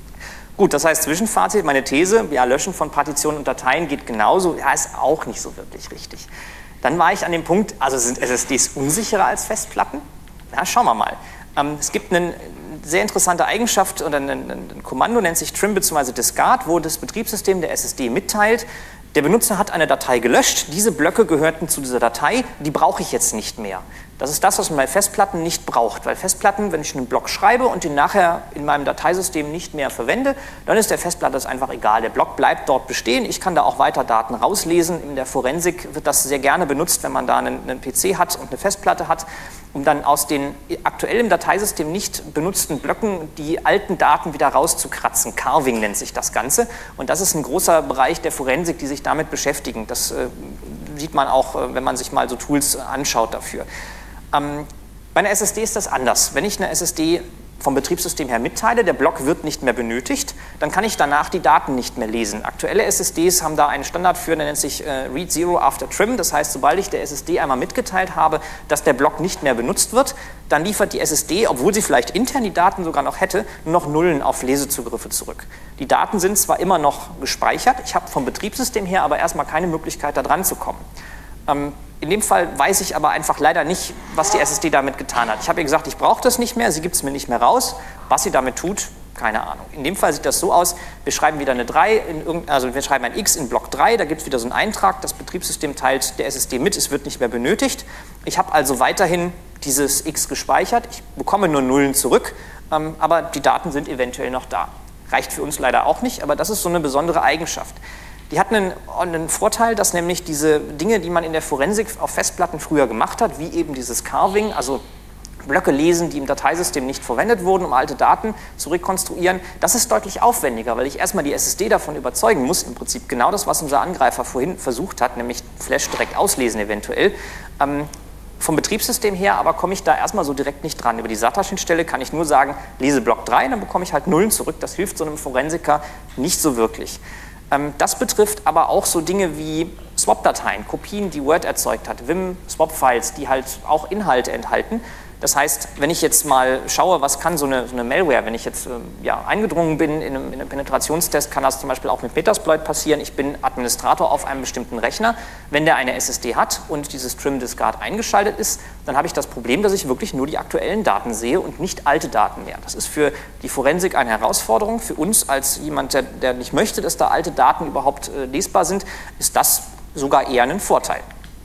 Gut, das heißt Zwischenfazit, meine These, ja, Löschen von Partitionen und Dateien geht genauso, ja, ist auch nicht so wirklich richtig. Dann war ich an dem Punkt, also sind S S Ds unsicherer als Festplatten? Ja, schauen wir mal. Ähm, es gibt eine sehr interessante Eigenschaft oder ein, ein, ein Kommando, nennt sich trim bzw. discard, wo das Betriebssystem der S S D mitteilt, der Benutzer hat eine Datei gelöscht, diese Blöcke gehörten zu dieser Datei, die brauche ich jetzt nicht mehr. Das ist das, was man bei Festplatten nicht braucht, weil Festplatten, wenn ich einen Block schreibe und den nachher in meinem Dateisystem nicht mehr verwende, dann ist der Festplatte das einfach egal. Der Block bleibt dort bestehen, ich kann da auch weiter Daten rauslesen. In der Forensik wird das sehr gerne benutzt, wenn man da einen, einen P C hat und eine Festplatte hat, um dann aus den aktuell im Dateisystem nicht benutzten Blöcken die alten Daten wieder rauszukratzen. Carving nennt sich das Ganze. Und das ist ein großer Bereich der Forensik, die sich damit beschäftigen. Das äh, sieht man auch, äh, wenn man sich mal so Tools äh, anschaut dafür. Ähm, bei einer S S D ist das anders. Wenn ich eine S S D vom Betriebssystem her mitteile, der Block wird nicht mehr benötigt, dann kann ich danach die Daten nicht mehr lesen. Aktuelle S S Ds haben da einen Standard für, der nennt sich äh, Read Zero After Trim. Das heißt, sobald ich der S S D einmal mitgeteilt habe, dass der Block nicht mehr benutzt wird, dann liefert die S S D, obwohl sie vielleicht intern die Daten sogar noch hätte, nur noch Nullen auf Lesezugriffe zurück. Die Daten sind zwar immer noch gespeichert, ich habe vom Betriebssystem her aber erstmal keine Möglichkeit, da dran zu kommen. Ähm, In dem Fall weiß ich aber einfach leider nicht, was die S S D damit getan hat. Ich habe ihr gesagt, ich brauche das nicht mehr, sie gibt es mir nicht mehr raus. Was sie damit tut, keine Ahnung. In dem Fall sieht das so aus, wir schreiben wieder eine drei, in irgendein, also wir schreiben ein X in Block drei, da gibt es wieder so einen Eintrag, das Betriebssystem teilt der S S D mit, es wird nicht mehr benötigt. Ich habe also weiterhin dieses X gespeichert, ich bekomme nur Nullen zurück, ähm, aber die Daten sind eventuell noch da. Reicht für uns leider auch nicht, aber das ist so eine besondere Eigenschaft. Die hat einen, einen Vorteil, dass nämlich diese Dinge, die man in der Forensik auf Festplatten früher gemacht hat, wie eben dieses Carving, also Blöcke lesen, die im Dateisystem nicht verwendet wurden, um alte Daten zu rekonstruieren, das ist deutlich aufwendiger, weil ich erstmal die S S D davon überzeugen muss, im Prinzip genau das, was unser Angreifer vorhin versucht hat, nämlich Flash direkt auslesen eventuell. Ähm, vom Betriebssystem her aber komme ich da erstmal so direkt nicht dran. Über die SATA-Schnittstelle kann ich nur sagen, lese Block drei, dann bekomme ich halt Nullen zurück. Das hilft so einem Forensiker nicht so wirklich. Das betrifft aber auch so Dinge wie Swap-Dateien, Kopien, die Word erzeugt hat, Vim, Swap-Files, die halt auch Inhalte enthalten. Das heißt, wenn ich jetzt mal schaue, was kann so eine, so eine Malware, wenn ich jetzt ähm, ja, eingedrungen bin in einem, in einem Penetrationstest, kann das zum Beispiel auch mit Metasploit passieren. Ich bin Administrator auf einem bestimmten Rechner. Wenn der eine S S D hat und dieses Trim Discard eingeschaltet ist, dann habe ich das Problem, dass ich wirklich nur die aktuellen Daten sehe und nicht alte Daten mehr. Das ist für die Forensik eine Herausforderung. Für uns als jemand, der, der nicht möchte, dass da alte Daten überhaupt äh, lesbar sind, ist das sogar eher ein Vorteil.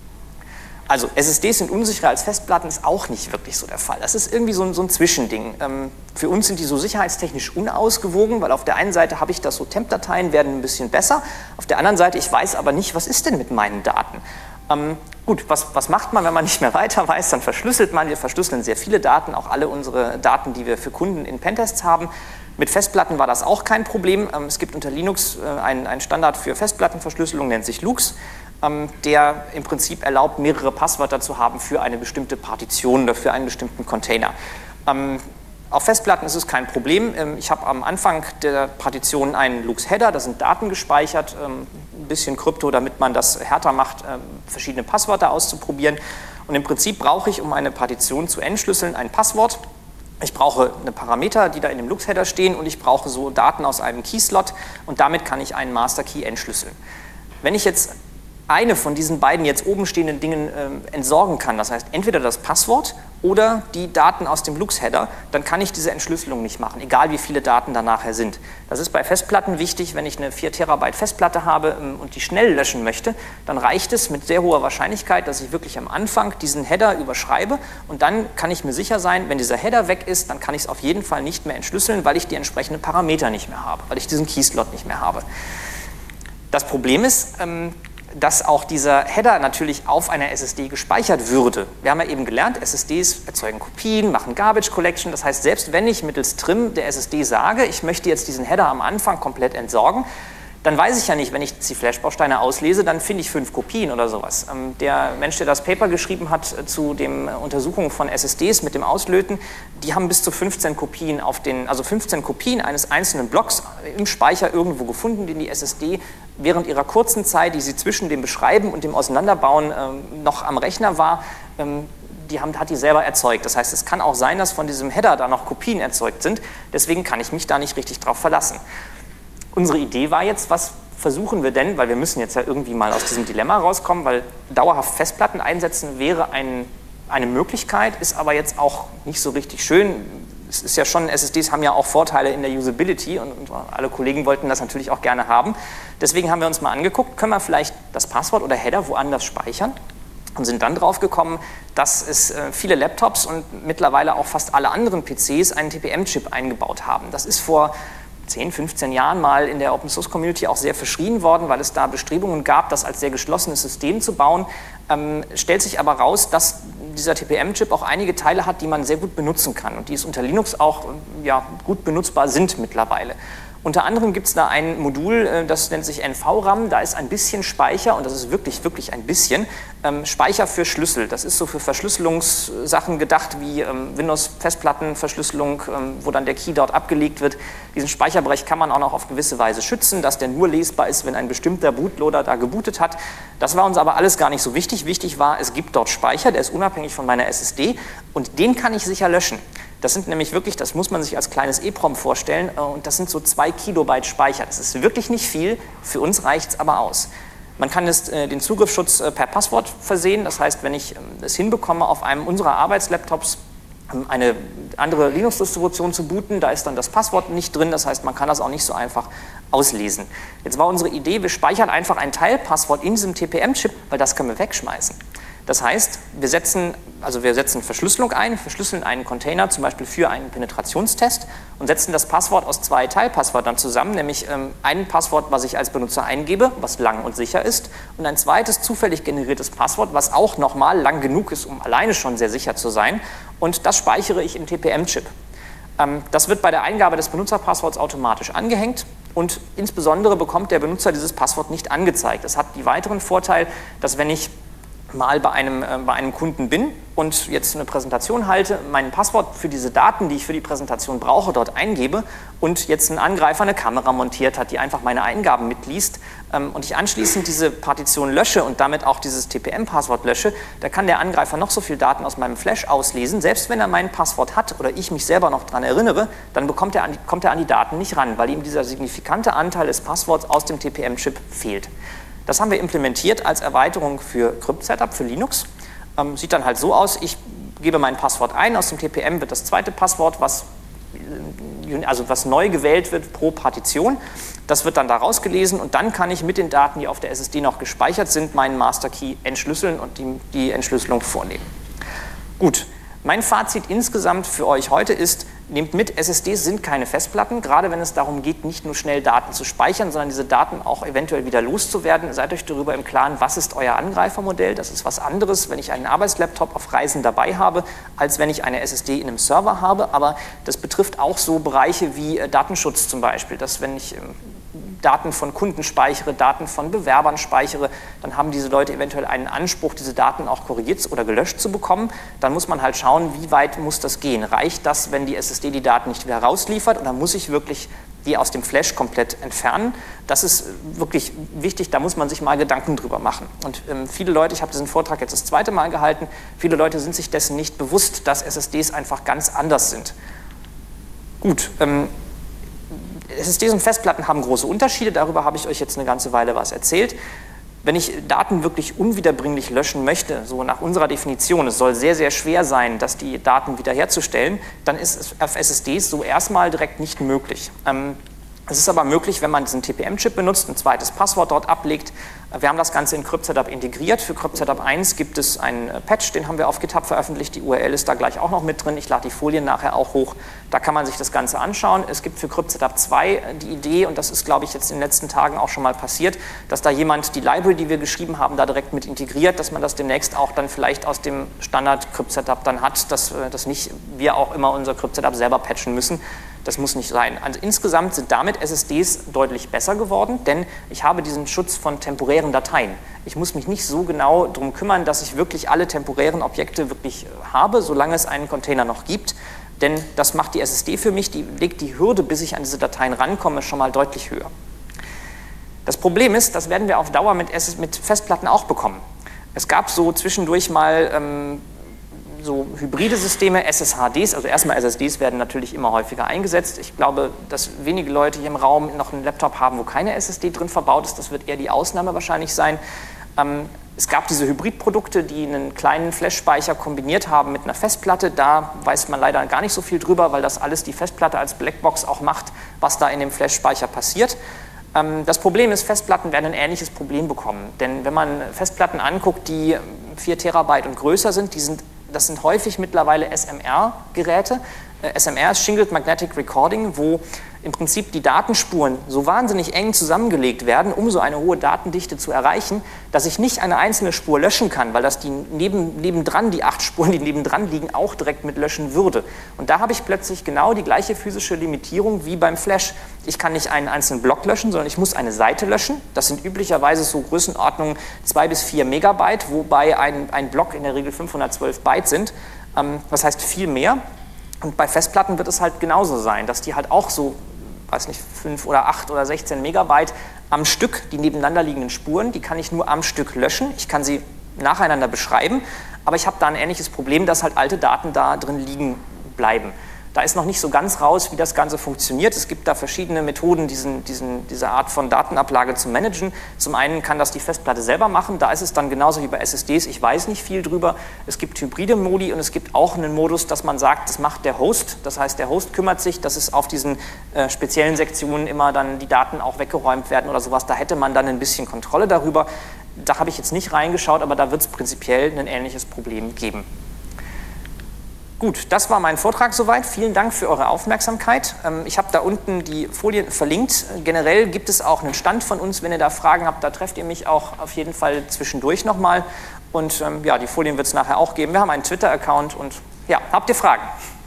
Also S S Ds sind unsicherer als Festplatten, ist auch nicht wirklich so der Fall. Das ist irgendwie so ein, so ein Zwischending. Ähm, für uns sind die so sicherheitstechnisch unausgewogen, weil auf der einen Seite habe ich das so, Temp-Dateien werden ein bisschen besser, auf der anderen Seite, ich weiß aber nicht, was ist denn mit meinen Daten? Ähm, gut, was, was macht man, wenn man nicht mehr weiter weiß? Dann verschlüsselt man, wir verschlüsseln sehr viele Daten, auch alle unsere Daten, die wir für Kunden in Pentests haben. Mit Festplatten war das auch kein Problem. Ähm, es gibt unter Linux äh, einen, einen Standard für Festplattenverschlüsselung, nennt sich Lux. der im Prinzip erlaubt, mehrere Passwörter zu haben für eine bestimmte Partition oder für einen bestimmten Container. Auf Festplatten ist es kein Problem. Ich habe am Anfang der Partition einen Lux-Header, da sind Daten gespeichert, ein bisschen Krypto, damit man das härter macht, verschiedene Passwörter auszuprobieren. Und im Prinzip brauche ich, um eine Partition zu entschlüsseln, ein Passwort. Ich brauche eine Parameter, die da in dem Lux-Header stehen, und ich brauche so Daten aus einem Key-Slot, und damit kann ich einen Master-Key entschlüsseln. Wenn ich jetzt eine von diesen beiden jetzt oben stehenden Dingen äh, entsorgen kann, das heißt entweder das Passwort oder die Daten aus dem Lux-Header, dann kann ich diese Entschlüsselung nicht machen, egal wie viele Daten da nachher sind. Das ist bei Festplatten wichtig. Wenn ich eine vier Terabyte Festplatte habe ähm, und die schnell löschen möchte, dann reicht es mit sehr hoher Wahrscheinlichkeit, dass ich wirklich am Anfang diesen Header überschreibe, und dann kann ich mir sicher sein, wenn dieser Header weg ist, dann kann ich es auf jeden Fall nicht mehr entschlüsseln, weil ich die entsprechenden Parameter nicht mehr habe, weil ich diesen Key-Slot nicht mehr habe. Das Problem ist, ähm, dass auch dieser Header natürlich auf einer S S D gespeichert würde. Wir haben ja eben gelernt, S S Ds erzeugen Kopien, machen Garbage Collection. Das heißt, selbst wenn ich mittels Trim der S S D sage, ich möchte jetzt diesen Header am Anfang komplett entsorgen, dann weiß ich ja nicht, wenn ich die Flash-Bausteine auslese, dann finde ich fünf Kopien oder sowas. Ähm, der Mensch, der das Paper geschrieben hat äh, zu den äh, Untersuchungen von S S Ds mit dem Auslöten, die haben bis zu fünfzehn Kopien auf den, also fünfzehn Kopien eines einzelnen Blocks im Speicher irgendwo gefunden, den die S S D während ihrer kurzen Zeit, die sie zwischen dem Beschreiben und dem Auseinanderbauen ähm, noch am Rechner war, ähm, die haben, hat die selber erzeugt. Das heißt, es kann auch sein, dass von diesem Header da noch Kopien erzeugt sind. Deswegen kann ich mich da nicht richtig drauf verlassen. Unsere Idee war jetzt, was versuchen wir denn, weil wir müssen jetzt ja irgendwie mal aus diesem Dilemma rauskommen, weil dauerhaft Festplatten einsetzen wäre ein, eine Möglichkeit, ist aber jetzt auch nicht so richtig schön. Es ist ja schon, S S Ds haben ja auch Vorteile in der Usability, und, und alle Kollegen wollten das natürlich auch gerne haben. Deswegen haben wir uns mal angeguckt, können wir vielleicht das Passwort oder Header woanders speichern, und sind dann drauf gekommen, dass es äh, viele Laptops und mittlerweile auch fast alle anderen P Cs einen T P M-Chip eingebaut haben. Das ist vor zehn, fünfzehn Jahren mal in der Open-Source-Community auch sehr verschrien worden, weil es da Bestrebungen gab, das als sehr geschlossenes System zu bauen. Ähm, stellt sich aber raus, dass dieser T P M-Chip auch einige Teile hat, die man sehr gut benutzen kann und die es unter Linux auch ja, gut benutzbar sind mittlerweile. Unter anderem gibt es da ein Modul, das nennt sich N V RAM, da ist ein bisschen Speicher, und das ist wirklich, wirklich ein bisschen, ähm, Speicher für Schlüssel. Das ist so für Verschlüsselungssachen gedacht, wie ähm, Windows-Festplattenverschlüsselung, ähm, wo dann der Key dort abgelegt wird. Diesen Speicherbereich kann man auch noch auf gewisse Weise schützen, dass der nur lesbar ist, wenn ein bestimmter Bootloader da gebootet hat. Das war uns aber alles gar nicht so wichtig. Wichtig war, es gibt dort Speicher, der ist unabhängig von meiner S S D, und den kann ich sicher löschen. Das sind nämlich wirklich, das muss man sich als kleines EEPROM vorstellen, und das sind so zwei Kilobyte Speicher. Das ist wirklich nicht viel, für uns reicht es aber aus. Man kann das, äh, den Zugriffsschutz äh, per Passwort versehen, das heißt, wenn ich es ähm, hinbekomme, auf einem unserer Arbeitslaptops ähm, eine andere Linux-Distribution zu booten, da ist dann das Passwort nicht drin, das heißt, man kann das auch nicht so einfach auslesen. Jetzt war unsere Idee, wir speichern einfach ein Teilpasswort in diesem T P M-Chip, weil das können wir wegschmeißen. Das heißt, wir setzen, also wir setzen Verschlüsselung ein, verschlüsseln einen Container zum Beispiel für einen Penetrationstest und setzen das Passwort aus zwei Teilpasswörtern zusammen, nämlich ähm, ein Passwort, was ich als Benutzer eingebe, was lang und sicher ist, und ein zweites zufällig generiertes Passwort, was auch nochmal lang genug ist, um alleine schon sehr sicher zu sein, und das speichere ich im T P M-Chip. Ähm, das wird bei der Eingabe des Benutzerpassworts automatisch angehängt, und insbesondere bekommt der Benutzer dieses Passwort nicht angezeigt. Das hat den weiteren Vorteil, dass wenn ich mal bei einem, äh, bei einem Kunden bin und jetzt eine Präsentation halte, mein Passwort für diese Daten, die ich für die Präsentation brauche, dort eingebe, und jetzt ein Angreifer eine Kamera montiert hat, die einfach meine Eingaben mitliest, ähm, und ich anschließend diese Partition lösche und damit auch dieses T P M-Passwort lösche, da kann der Angreifer noch so viel Daten aus meinem Flash auslesen. Selbst wenn er mein Passwort hat oder ich mich selber noch daran erinnere, dann bekommt er an die, kommt er an die Daten nicht ran, weil ihm dieser signifikante Anteil des Passworts aus dem T P M-Chip fehlt. Das haben wir implementiert als Erweiterung für Crypt-Setup für Linux. Ähm, sieht dann halt so aus, ich gebe mein Passwort ein, aus dem T P M wird das zweite Passwort, was, also was neu gewählt wird pro Partition. Das wird dann da rausgelesen, und dann kann ich mit den Daten, die auf der S S D noch gespeichert sind, meinen Master Key entschlüsseln und die, die Entschlüsselung vornehmen. Gut. Mein Fazit insgesamt für euch heute ist, nehmt mit, S S Ds sind keine Festplatten, gerade wenn es darum geht, nicht nur schnell Daten zu speichern, sondern diese Daten auch eventuell wieder loszuwerden. Seid euch darüber im Klaren, was ist euer Angreifermodell. Das ist was anderes, wenn ich einen Arbeitslaptop auf Reisen dabei habe, als wenn ich eine S S D in einem Server habe. Aber das betrifft auch so Bereiche wie Datenschutz zum Beispiel, dass wenn ich Daten von Kunden speichere, Daten von Bewerbern speichere, dann haben diese Leute eventuell einen Anspruch, diese Daten auch korrigiert oder gelöscht zu bekommen. Dann muss man halt schauen, wie weit muss das gehen. Reicht das, wenn die S S D die Daten nicht wieder rausliefert, oder muss ich wirklich die aus dem Flash komplett entfernen? Das ist wirklich wichtig, da muss man sich mal Gedanken drüber machen. Und ähm, viele Leute, ich habe diesen Vortrag jetzt das zweite Mal gehalten, viele Leute sind sich dessen nicht bewusst, dass S S Ds einfach ganz anders sind. Gut, ähm, S S Ds und Festplatten haben große Unterschiede, darüber habe ich euch jetzt eine ganze Weile was erzählt. Wenn ich Daten wirklich unwiederbringlich löschen möchte, so nach unserer Definition, es soll sehr, sehr schwer sein, dass die Daten wiederherzustellen, dann ist es auf S S Ds so erstmal direkt nicht möglich. Ähm, es ist aber möglich, wenn man diesen T P M-Chip benutzt, ein zweites Passwort dort ablegt. Wir haben das Ganze in CryptSetup integriert. Für CryptSetup eins gibt es einen Patch, den haben wir auf GitHub veröffentlicht. Die U R L ist da gleich auch noch mit drin. Ich lade die Folien nachher auch hoch. Da kann man sich das Ganze anschauen. Es gibt für CryptSetup zwei die Idee, und das ist, glaube ich, jetzt in den letzten Tagen auch schon mal passiert, dass da jemand die Library, die wir geschrieben haben, da direkt mit integriert, dass man das demnächst auch dann vielleicht aus dem Standard CryptSetup dann hat, dass, dass nicht wir auch immer unser CryptSetup selber patchen müssen. Das muss nicht sein. Also insgesamt sind damit S S Ds deutlich besser geworden, denn ich habe diesen Schutz von temporären Dateien. Ich muss mich nicht so genau darum kümmern, dass ich wirklich alle temporären Objekte wirklich habe, solange es einen Container noch gibt. Denn das macht die S S D für mich, die legt die Hürde, bis ich an diese Dateien rankomme, schon mal deutlich höher. Das Problem ist, das werden wir auf Dauer mit, S S mit Festplatten auch bekommen. Es gab so zwischendurch mal ähm, so hybride Systeme, S S H Ds, also erstmal S S Ds werden natürlich immer häufiger eingesetzt. Ich glaube, dass wenige Leute hier im Raum noch einen Laptop haben, wo keine S S D drin verbaut ist. Das wird eher die Ausnahme wahrscheinlich sein. Ähm, es gab diese Hybridprodukte, die einen kleinen Flash-Speicher kombiniert haben mit einer Festplatte. Da weiß man leider gar nicht so viel drüber, weil das alles die Festplatte als Blackbox auch macht, was da in dem Flash-Speicher passiert. Ähm, das Problem ist, Festplatten werden ein ähnliches Problem bekommen. Denn wenn man Festplatten anguckt, die vier Terabyte und größer sind, die sind Das sind häufig mittlerweile S M R-Geräte. S M R ist Shingled Magnetic Recording, wo im Prinzip die Datenspuren so wahnsinnig eng zusammengelegt werden, um so eine hohe Datendichte zu erreichen, dass ich nicht eine einzelne Spur löschen kann, weil das die neben, nebendran, die acht Spuren, die nebendran liegen, auch direkt mit löschen würde. Und da habe ich plötzlich genau die gleiche physische Limitierung wie beim Flash. Ich kann nicht einen einzelnen Block löschen, sondern ich muss eine Seite löschen. Das sind üblicherweise so Größenordnungen zwei bis vier Megabyte, wobei ein, ein Block in der Regel fünfhundertzwölf Byte sind. Ähm, das heißt viel mehr. Und bei Festplatten wird es halt genauso sein, dass die halt auch so, weiß nicht, fünf oder acht oder sechzehn Megabyte am Stück, die nebeneinander liegenden Spuren, die kann ich nur am Stück löschen. Ich kann sie nacheinander beschreiben, aber ich habe da ein ähnliches Problem, dass halt alte Daten da drin liegen bleiben. Da ist noch nicht so ganz raus, wie das Ganze funktioniert. Es gibt da verschiedene Methoden, diesen, diesen, diese Art von Datenablage zu managen. Zum einen kann das die Festplatte selber machen. Da ist es dann genauso wie bei S S Ds. Ich weiß nicht viel drüber. Es gibt hybride Modi und es gibt auch einen Modus, dass man sagt, das macht der Host. Das heißt, der Host kümmert sich, dass es auf diesen äh, speziellen Sektionen immer dann die Daten auch weggeräumt werden oder sowas. Da hätte man dann ein bisschen Kontrolle darüber. Da habe ich jetzt nicht reingeschaut, aber da wird es prinzipiell ein ähnliches Problem geben. Gut, das war mein Vortrag soweit. Vielen Dank für eure Aufmerksamkeit. Ich habe da unten die Folien verlinkt. Generell gibt es auch einen Stand von uns. Wenn ihr da Fragen habt, da trefft ihr mich auch auf jeden Fall zwischendurch nochmal. Und ähm, ja, die Folien wird es nachher auch geben. Wir haben einen Twitter-Account und ja, habt ihr Fragen?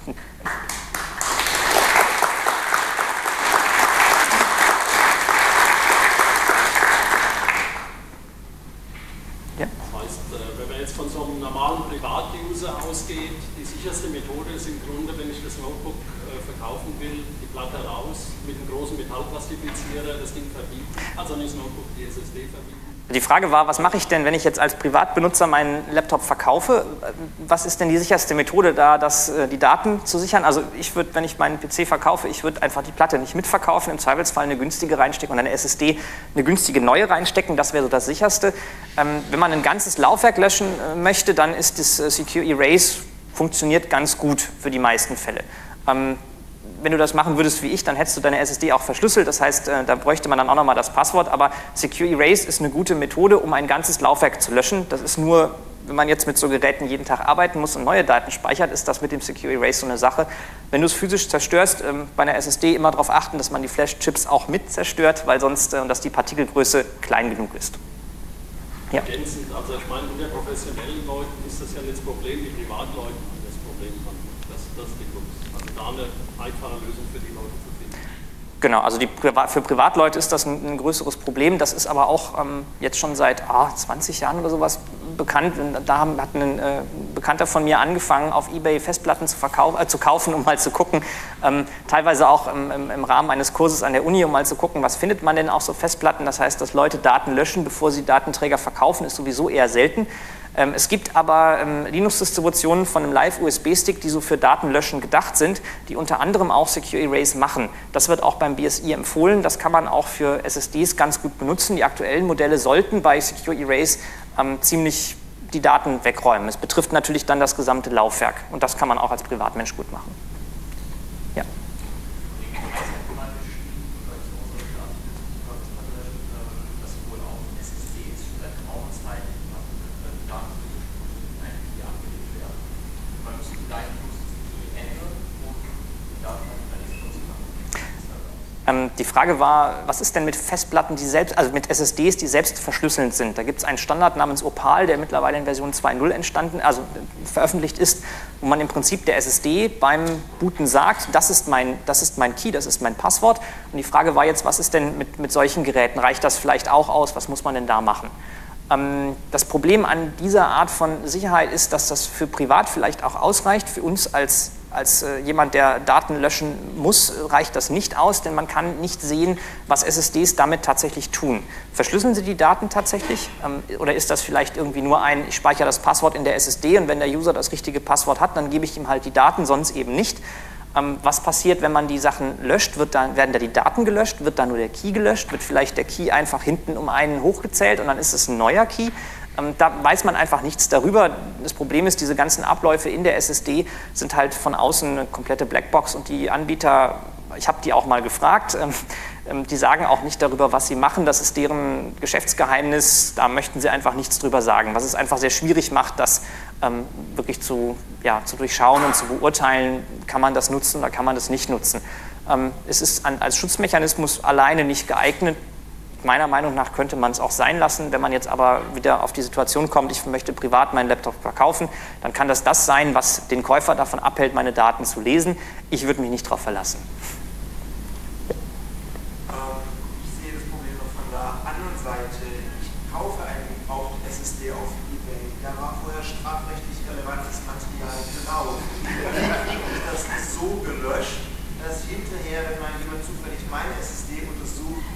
Ja. Das heißt, wenn man jetzt von so einem normalen Privat-User ausgeht, die sicherste Methode ist im Grunde, wenn ich das Notebook äh, verkaufen will, die Platte raus, mit einem großen Metallplastifizierer das Ding verbieten, also nicht das Notebook, die S S D verbieten. Die Frage war, was mache ich denn, wenn ich jetzt als Privatbenutzer meinen Laptop verkaufe? Was ist denn die sicherste Methode da, das, die Daten zu sichern? Also ich würde, wenn ich meinen P C verkaufe, ich würde einfach die Platte nicht mitverkaufen, im Zweifelsfall eine günstige reinstecken und eine S S D, eine günstige neue reinstecken, das wäre so das Sicherste. Ähm, wenn man ein ganzes Laufwerk löschen äh, möchte, dann ist das äh, Secure Erase funktioniert ganz gut für die meisten Fälle. Ähm, Wenn du das machen würdest wie ich, dann hättest du deine S S D auch verschlüsselt. Das heißt, da bräuchte man dann auch nochmal das Passwort. Aber Secure Erase ist eine gute Methode, um ein ganzes Laufwerk zu löschen. Das ist nur, wenn man jetzt mit so Geräten jeden Tag arbeiten muss und neue Daten speichert, ist das mit dem Secure Erase so eine Sache. Wenn du es physisch zerstörst, bei einer S S D immer darauf achten, dass man die Flash-Chips auch mit zerstört, weil sonst, dass die Partikelgröße klein genug ist. Ja. Ergänzend, also ich meine, unter professionellen Leuten ist das ja nicht das Problem, die Privatleuten haben das Problem. Das, das ist die Kunst. Also da eine einfache Lösung für die Leute zu finden. Genau, also die, für Privatleute ist das ein, ein größeres Problem. Das ist aber auch ähm, jetzt schon seit ah, zwanzig Jahren oder sowas bekannt. Da haben, hat ein äh, Bekannter von mir angefangen, auf eBay Festplatten zu, verkaufen, äh, zu kaufen, um mal zu gucken. Ähm, teilweise auch im, im, im Rahmen eines Kurses an der Uni, um mal zu gucken, was findet man denn auf so Festplatten. Das heißt, dass Leute Daten löschen, bevor sie Datenträger verkaufen, ist sowieso eher selten. Ähm, es gibt aber ähm, Linux-Distributionen von einem Live-U S B-Stick, die so für Datenlöschen gedacht sind, die unter anderem auch Secure Erase machen. Das wird auch beim B S I empfohlen. Das kann man auch für S S Ds ganz gut benutzen. Die aktuellen Modelle sollten bei Secure Erase ähm, ziemlich die Daten wegräumen. Es betrifft natürlich dann das gesamte Laufwerk. Und das kann man auch als Privatmensch gut machen. Ja. Ähm, die Frage war, was ist denn mit Festplatten, die selbst, also mit S S Ds, die selbst verschlüsselnd sind? Da gibt es einen Standard namens Opal, der mittlerweile in Version zwei Punkt null entstanden, also veröffentlicht ist, wo man im Prinzip der S S D beim Booten sagt, das ist mein, das ist mein Key, das ist mein Passwort. Und die Frage war jetzt, was ist denn mit, mit solchen Geräten? Reicht das vielleicht auch aus? Was muss man denn da machen? Ähm, das Problem an dieser Art von Sicherheit ist, dass das für privat vielleicht auch ausreicht. Für uns als Als äh, jemand, der Daten löschen muss, reicht das nicht aus, denn man kann nicht sehen, was S S Ds damit tatsächlich tun. Verschlüsseln sie die Daten tatsächlich? Ähm, oder ist das vielleicht irgendwie nur ein, ich speichere das Passwort in der S S D und wenn der User das richtige Passwort hat, dann gebe ich ihm halt die Daten, sonst eben nicht. Ähm, was passiert, wenn man die Sachen löscht? Wird dann, werden da die Daten gelöscht? Wird da nur der Key gelöscht? Wird vielleicht der Key einfach hinten um einen hochgezählt und dann ist es ein neuer Key? Da weiß man einfach nichts darüber. Das Problem ist, diese ganzen Abläufe in der S S D sind halt von außen eine komplette Blackbox und die Anbieter, ich habe die auch mal gefragt, ähm, die sagen auch nicht darüber, was sie machen. Das ist deren Geschäftsgeheimnis, da möchten sie einfach nichts drüber sagen, was es einfach sehr schwierig macht, das ähm, wirklich zu, ja, zu durchschauen und zu beurteilen, kann man das nutzen oder kann man das nicht nutzen. Ähm, es ist an, als Schutzmechanismus alleine nicht geeignet. Meiner Meinung nach könnte man es auch sein lassen. Wenn man jetzt aber wieder auf die Situation kommt, ich möchte privat meinen Laptop verkaufen, dann kann das das sein, was den Käufer davon abhält, meine Daten zu lesen. Ich würde mich nicht darauf verlassen. Ich sehe das Problem noch von der anderen Seite. Ich kaufe einen gebrauchten S S D auf eBay. Da war vorher strafrechtlich relevantes Material drauf. Das ist so gelöscht, dass hinterher, wenn mal jemand zufällig meine S S D untersucht,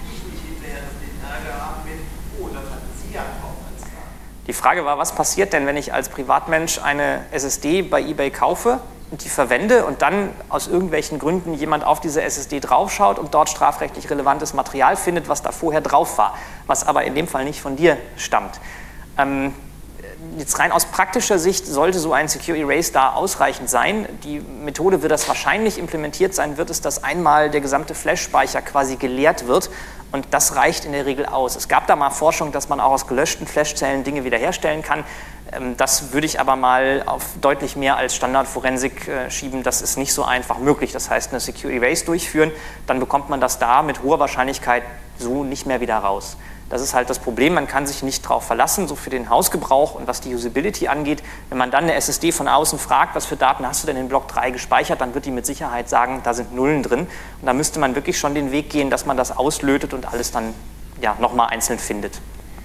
Die Frage war, was passiert denn, wenn ich als Privatmensch eine S S D bei eBay kaufe und die verwende und dann aus irgendwelchen Gründen jemand auf diese S S D draufschaut und dort strafrechtlich relevantes Material findet, was da vorher drauf war, was aber in dem Fall nicht von dir stammt. Ähm, jetzt rein aus praktischer Sicht sollte so ein Secure Erase da ausreichend sein. Die Methode wird das wahrscheinlich implementiert sein, wird es, dass einmal der gesamte Flash-Speicher quasi geleert wird. Und das reicht in der Regel aus. Es gab da mal Forschung, dass man auch aus gelöschten Flashzellen Dinge wiederherstellen kann. Das würde ich aber mal auf deutlich mehr als Standardforensik schieben. Das ist nicht so einfach möglich. Das heißt, eine Secure Erase durchführen, dann bekommt man das da mit hoher Wahrscheinlichkeit so nicht mehr wieder raus. Das ist halt das Problem, man kann sich nicht darauf verlassen, so für den Hausgebrauch und was die Usability angeht. Wenn man dann eine S S D von außen fragt, was für Daten hast du denn in Block drei gespeichert, dann wird die mit Sicherheit sagen, da sind Nullen drin. Und da müsste man wirklich schon den Weg gehen, dass man das auslötet und alles dann ja, nochmal einzeln findet.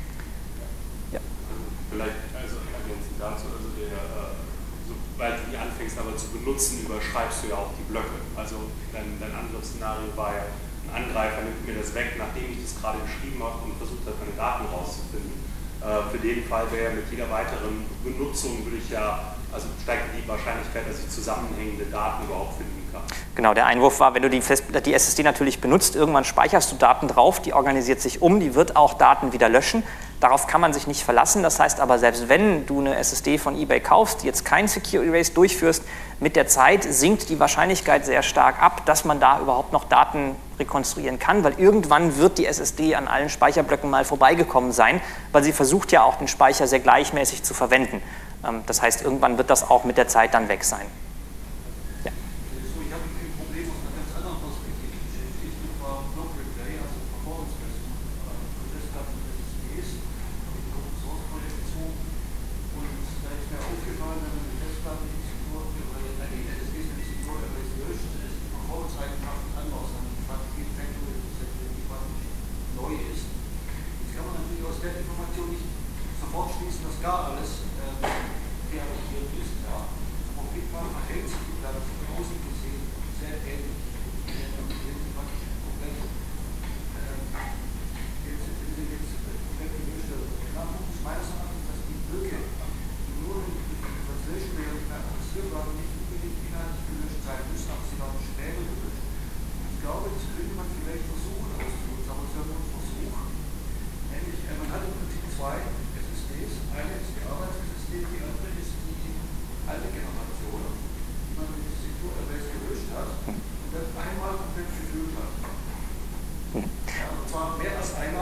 Ja. Vielleicht also ergänzend dazu, also der, äh, sobald du die anfängst aber zu benutzen, überschreibst du ja auch die Blöcke. Also dein, dein anderes Szenario war ja, Angreifer nimmt mir das weg, nachdem ich das gerade geschrieben habe und versucht habe, meine Daten rauszufinden. Äh, für den Fall wäre mit jeder weiteren Benutzung würde ich ja, also steigt die Wahrscheinlichkeit, dass ich zusammenhängende Daten überhaupt finden kann. Genau, der Einwurf war, wenn du die, Fest die S S D natürlich benutzt, irgendwann speicherst du Daten drauf, die organisiert sich um, die wird auch Daten wieder löschen. Darauf kann man sich nicht verlassen. Das heißt aber, selbst wenn du eine S S D von eBay kaufst, die jetzt kein Secure Erase durchführst, mit der Zeit sinkt die Wahrscheinlichkeit sehr stark ab, dass man da überhaupt noch Daten rekonstruieren kann, weil irgendwann wird die S S D an allen Speicherblöcken mal vorbeigekommen sein, weil sie versucht ja auch den Speicher sehr gleichmäßig zu verwenden. Das heißt, irgendwann wird das auch mit der Zeit dann weg sein. Ja. Ich habe ein Problem aus einer ganz anderen Perspektive beschäftigt, und zwar Block Replay, also Performance-Messung für Festplatten und S S Ds, die Open-Source-Projektion. Und da ist mir aufgefallen, wenn man die Festplatten nicht secure, oder die S S Ds nicht secure erase löscht, ist die Performance-Eigenschaft anders. Die Strategie fängt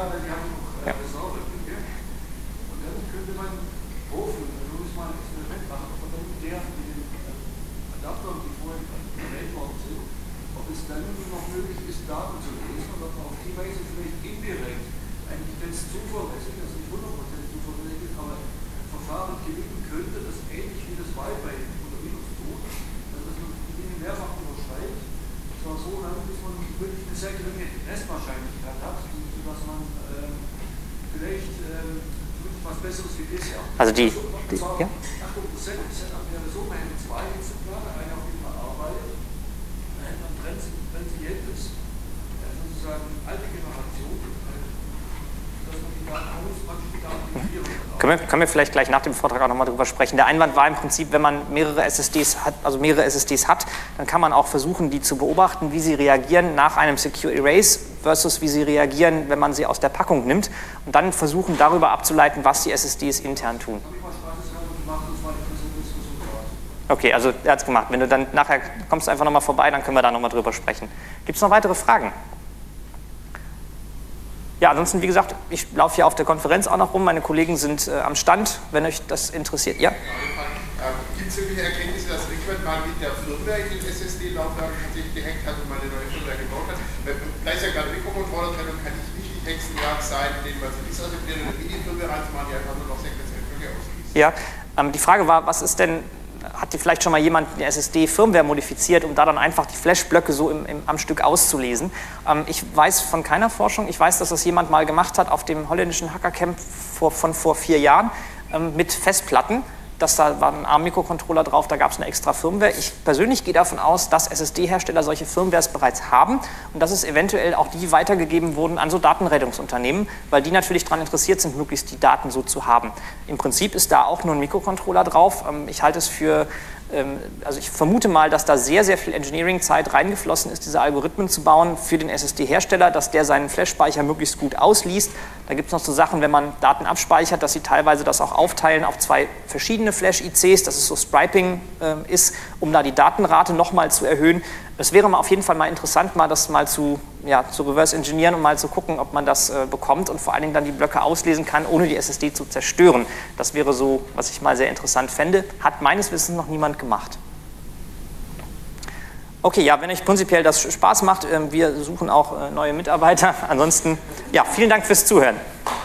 Ja, weil die haben noch äh, Ja. Reserveblöcke. Und dann könnte man hoffen, also muss man ein Experiment machen, ob man dann mit der, mit den äh, Adaptern, die vorhin erwähnt worden sind, ob es dann noch möglich ist, Daten zu lesen und ob man auf die Weise vielleicht indirekt eigentlich ganz zuverlässig, also nicht hundert Prozent zuverlässig, aber ein Verfahren gewinnen könnte, das ähnlich wie das Wi-Fi unter Linux tut, also dass man die Dinge mehrfach überschreibt, zwar so lange, bis man wirklich eine sehr geringe Restwahrscheinlichkeit hat, sodass man ähm, vielleicht ähm, was Besseres wie bisher. Also die, So, die zwar, ja? Achtung, das Setup wäre so, man hätte zwei Exemplare, eine auf dem man arbeitet, dann hätte man transientes, äh, sozusagen alte Generation, äh, dass man die Daten aus, praktisch die Daten kopieren kann. Können wir, können wir vielleicht gleich nach dem Vortrag auch nochmal drüber sprechen. Der Einwand war im Prinzip, wenn man mehrere S S Ds hat, also mehrere S S Ds hat, dann kann man auch versuchen, die zu beobachten, wie sie reagieren nach einem Secure Erase versus wie sie reagieren, wenn man sie aus der Packung nimmt und dann versuchen, darüber abzuleiten, was die S S Ds intern tun. Habe ich mal spaßeshalber gemacht, das war ein interessantes Resultat. Okay, also er hat es gemacht. Wenn du dann nachher kommst du einfach nochmal vorbei, dann können wir da nochmal drüber sprechen. Gibt es noch weitere Fragen? Ja, ansonsten, wie gesagt, ich laufe hier auf der Konferenz auch noch rum. Meine Kollegen sind äh, am Stand, wenn euch das interessiert. Ja? Gibt es irgendwelche Erkenntnisse, dass Rickman mal mit der Firmware in den S S D-Laufwerk sich gehackt hat und mal eine neue Firmware gebaut hat? Weil da ist ja gerade Mikrocontroller-Trennung, kann ich nicht die Hexenjagd sein, den man so nichts ausprobieren oder Mini-Firmware reinzumachen, die einfach nur noch sequenzielle Blöcke ausliest. Ja, ähm, die Frage war, was ist denn, hat die vielleicht schon mal jemand die S S D-Firmware modifiziert, um da dann einfach die Flash-Blöcke so im, im, am Stück auszulesen? Ähm, ich weiß von keiner Forschung, ich weiß, dass das jemand mal gemacht hat auf dem holländischen Hackercamp vor, von vor vier Jahren ähm, mit Festplatten. Das da war ein ARM-Mikrocontroller drauf, da gab es eine extra Firmware. Ich persönlich gehe davon aus, dass S S D-Hersteller solche Firmwares bereits haben und dass es eventuell auch die weitergegeben wurden an so Datenrettungsunternehmen, weil die natürlich daran interessiert sind, möglichst die Daten so zu haben. Im Prinzip ist da auch nur ein Mikrocontroller drauf. Ich halte es für, also ich vermute mal, dass da sehr, sehr viel Engineering-Zeit reingeflossen ist, diese Algorithmen zu bauen für den S S D-Hersteller, dass der seinen Flash-Speicher möglichst gut ausliest. Da gibt es noch so Sachen, wenn man Daten abspeichert, dass sie teilweise das auch aufteilen auf zwei verschiedene Flash-I Cs, dass es so Striping äh, ist, um da die Datenrate nochmal zu erhöhen. Es wäre mal auf jeden Fall mal interessant, mal das mal zu, ja, zu reverse engineeren und mal zu gucken, ob man das äh, bekommt und vor allen Dingen dann die Blöcke auslesen kann, ohne die S S D zu zerstören. Das wäre so, was ich mal sehr interessant fände. Hat meines Wissens noch niemand gemacht. Okay, ja, wenn euch prinzipiell das Spaß macht, äh, wir suchen auch äh, neue Mitarbeiter. Ansonsten, ja, vielen Dank fürs Zuhören.